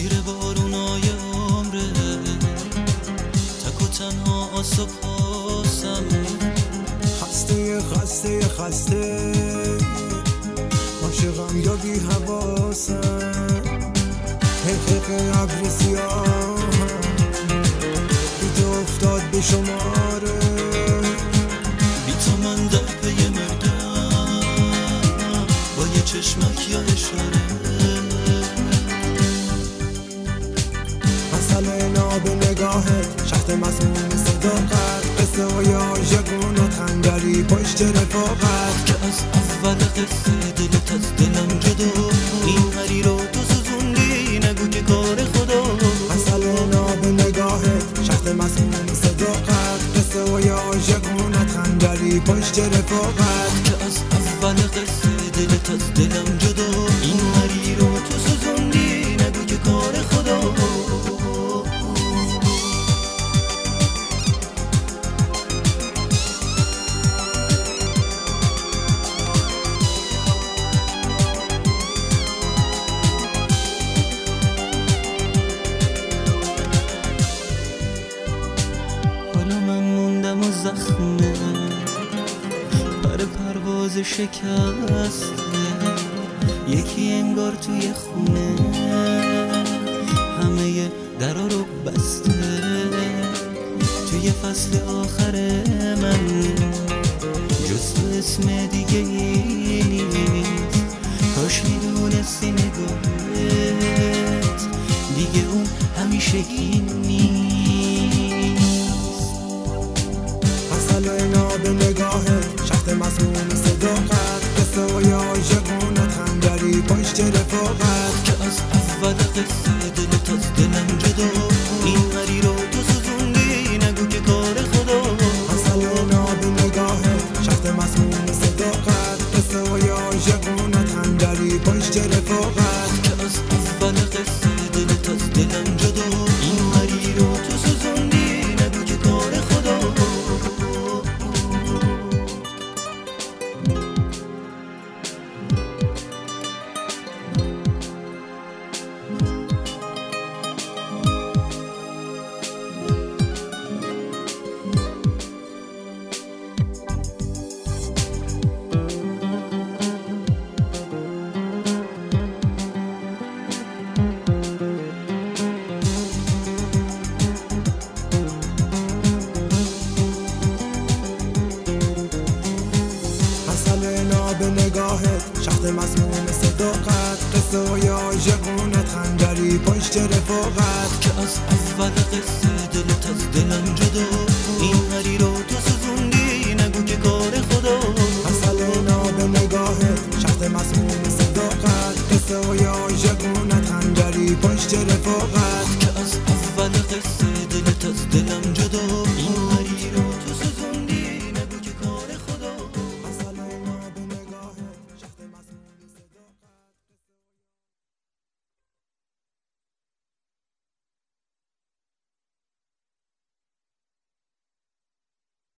زیر بارونای عمره، تک و تنها آسا پاسم، خسته عاشقم یا بی حواسم، حقیق ابر سیاهم بی تو افتاد به شماره، بی تو من در پی مردم با یه چشمک یا اشاره، مسئله ناب نگاهت شهد مسموم صداقت، قصه های عاشقون و خنجری پشت رفاقت، که از اول قصه دلت از دلم جدا، این هری رو تو سوزوندی نگو که کار خدا، مسئله ناب نگاهت شهد مسموم صداقت، قصه های عاشقون و خنجری پشت رفاقت، که از اول قصه دلت از دلم جدا، این هری رو تو سوزوندی نگو که کار خدا. حالا من موندم و زخمه پر پرواز شکسته، یکی انگار توی خونه همه درا رو بسته، توی فصل آخر من جز تو اسم دیگه ای نیست، کاش میدونستی نگاهت دیگه اون همیشگی نیست. مسئله ناب نگاهت شهد مسموم صداقت، قصه های عاشقون و خنجری پشت رفاقت، که از اول قصه دلت از دلم جدا، این هری رو تو سوزوندی نگو که کار خدا. مسئله ناب نگاهت شهد مسموم صداقت، قصه های عاشقون و خنجری پشت رفاقت، که از اول قصه دلت از دلم جدا، این هری رو تو سوزوندی نگو که کار خدا. مسئله ناب نگاهت شهد مسموم صداقت، قصه های عاشقونت خنجری پشت رفاقت، که از اول قصه دلت از دلم جدا، این هری رو تو سوزوندی نگو که کار خدا.